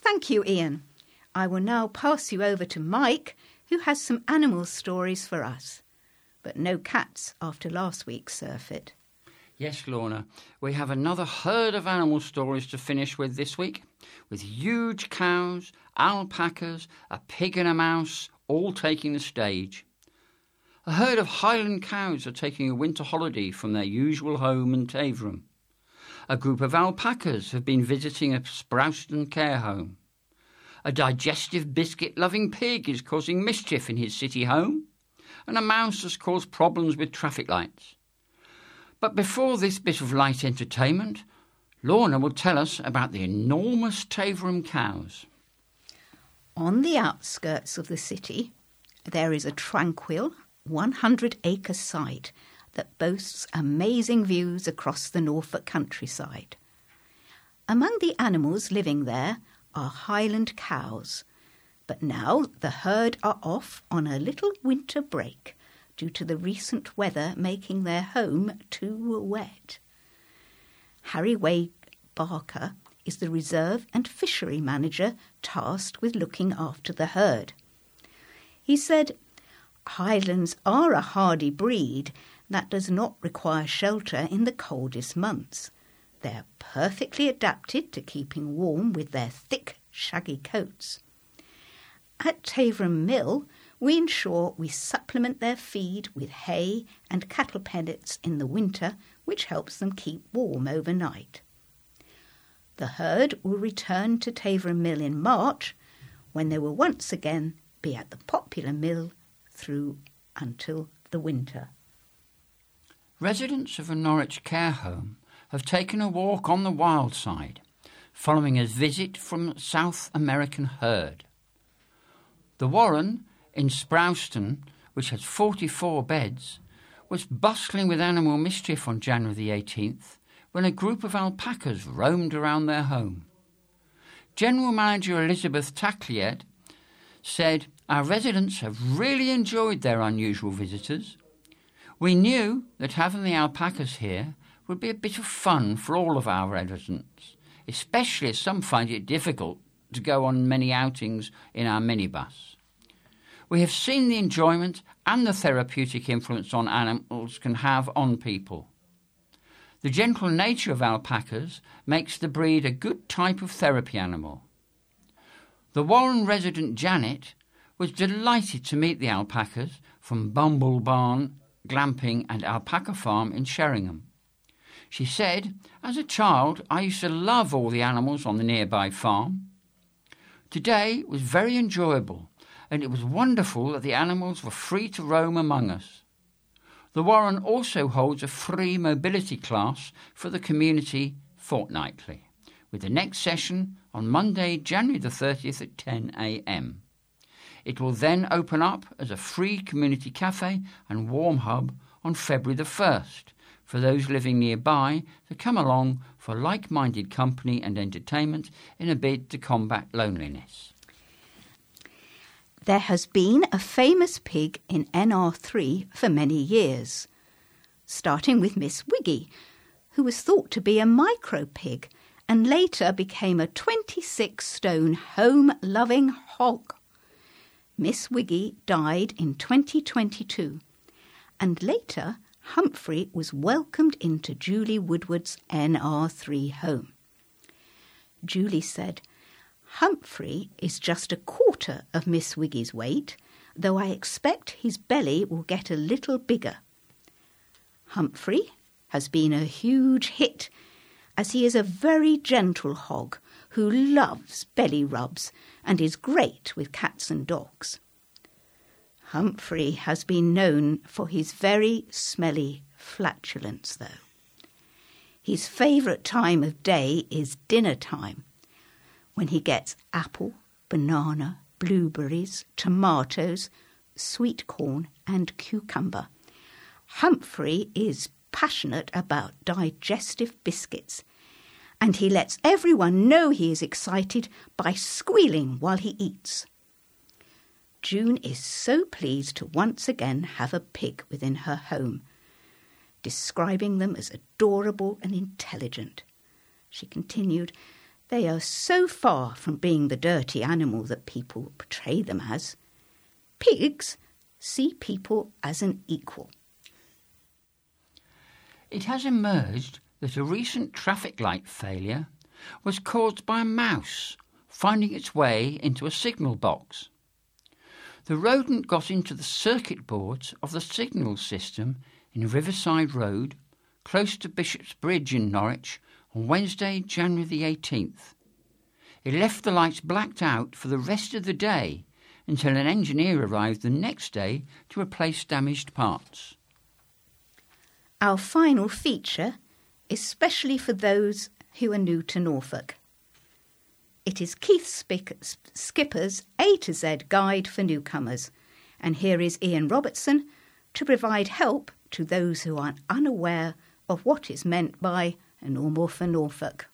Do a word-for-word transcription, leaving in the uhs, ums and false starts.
Thank you, Ian. I will now pass you over to Mike, who has some animal stories for us. But no cats after last week's surfeit. Yes, Lorna, we have another herd of animal stories to finish with this week, with huge cows, alpacas, a pig and a mouse, all taking the stage. A herd of Highland cows are taking a winter holiday from their usual home in Taverham. A group of alpacas have been visiting a Sprouston care home. A digestive biscuit-loving pig is causing mischief in his city home, and a mouse has caused problems with traffic lights. But before this bit of light entertainment, Lorna will tell us about the enormous Taverham cows. On the outskirts of the city, there is a tranquil, one hundred acre site that boasts amazing views across the Norfolk countryside. Among the animals living there are Highland cows, but now the herd are off on a little winter break due to the recent weather making their home too wet. Harry Wade Barker is the reserve and fishery manager tasked with looking after the herd. He said, "Highlands are a hardy breed that does not require shelter in the coldest months. They're perfectly adapted to keeping warm with their thick, shaggy coats. At Taverham Mill, we ensure we supplement their feed with hay and cattle pellets in the winter, which helps them keep warm overnight. The herd will return to Taverham Mill in March, when they will once again be at the popular mill through until the winter." Residents of a Norwich care home have taken a walk on the wild side, following a visit from a South American herd. The Warren in Sprouston, which has forty-four beds, was bustling with animal mischief on January the eighteenth when a group of alpacas roamed around their home. General Manager Elizabeth Tacliet said, "Our residents have really enjoyed their unusual visitors. We knew that having the alpacas here would be a bit of fun for all of our residents, especially as some find it difficult to go on many outings in our minibus. We have seen the enjoyment and the therapeutic influence on animals can have on people. The gentle nature of alpacas makes the breed a good type of therapy animal." The Warren resident Janet was delighted to meet the alpacas from Bumble Barn, Glamping and Alpaca Farm in Sheringham. She said, "As a child, I used to love all the animals on the nearby farm. Today was very enjoyable, and it was wonderful that the animals were free to roam among us." The Warren also holds a free mobility class for the community fortnightly, with the next session on Monday, January the thirtieth at ten a m. It will then open up as a free community cafe and warm hub on February the first for those living nearby to come along for like-minded company and entertainment in a bid to combat loneliness. There has been a famous pig in N R three for many years, starting with Miss Wiggy, who was thought to be a micro pig and later became a twenty-six stone home-loving hog. Miss Wiggy died in twenty twenty-two, and later Humphrey was welcomed into Julie Woodward's N R three home. Julie said, "Humphrey is just a quarter of Miss Wiggy's weight, though I expect his belly will get a little bigger. Humphrey has been a huge hit, as he is a very gentle hog who loves belly rubs and is great with cats and dogs. Humphrey has been known for his very smelly flatulence, though. His favourite time of day is dinner time, when he gets apple, banana, blueberries, tomatoes, sweet corn and cucumber. Humphrey is passionate about digestive biscuits, and he lets everyone know he is excited by squealing while he eats. June is so pleased to once again have a pig within her home, describing them as adorable and intelligent. She continued, They are so far from being the dirty animal that people portray them as. Pigs see people as an equal. It has emerged that a recent traffic light failure was caused by a mouse finding its way into a signal box. The rodent got into the circuit boards of the signal system in Riverside Road, close to Bishop's Bridge in Norwich, on Wednesday, January the eighteenth. It left the lights blacked out for the rest of the day until an engineer arrived the next day to replace damaged parts. Our final feature is specially for those who are new to Norfolk. It is Keith Spick- Skipper's A to Z guide for newcomers, and here is Ian Robertson to provide help to those who are unaware of what is meant by a normal for Norfolk.